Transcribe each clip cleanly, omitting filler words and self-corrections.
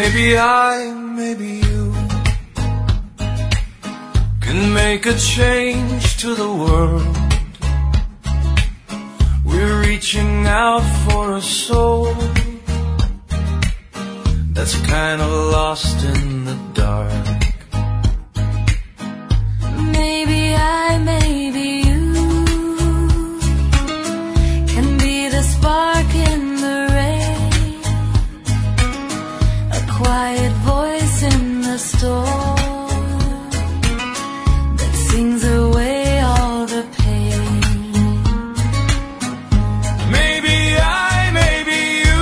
Maybe I, maybe you can make a change to the world. We're reaching out for a soul that's kind of lost in the dark. Maybe I, maybe you can be the spark in the rain, a quiet voice in the storm that sings away all the pain. Maybe I, maybe you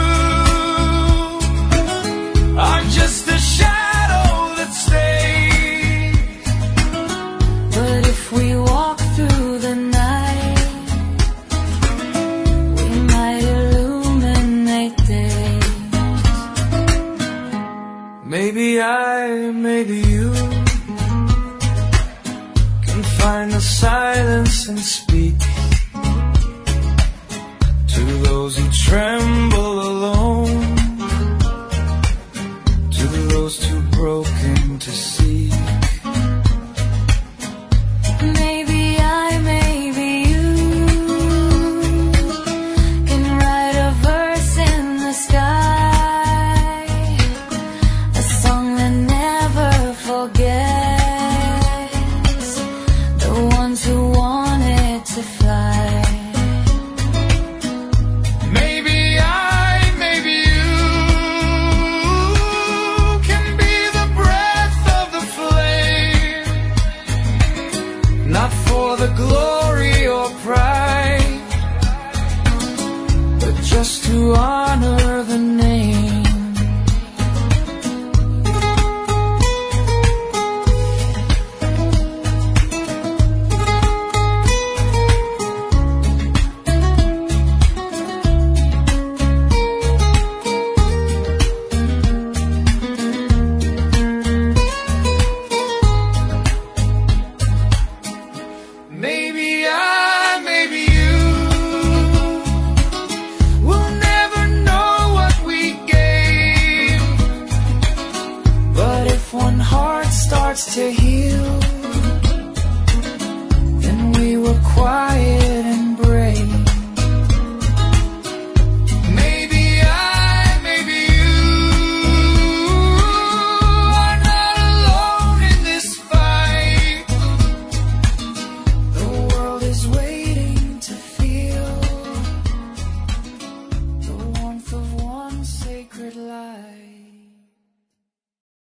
are just a shadow that stays. But if we walk through the night, we might illuminate days. Maybe I, maybe you can find the silence and speak to those who tremble alone, to those too broken to see.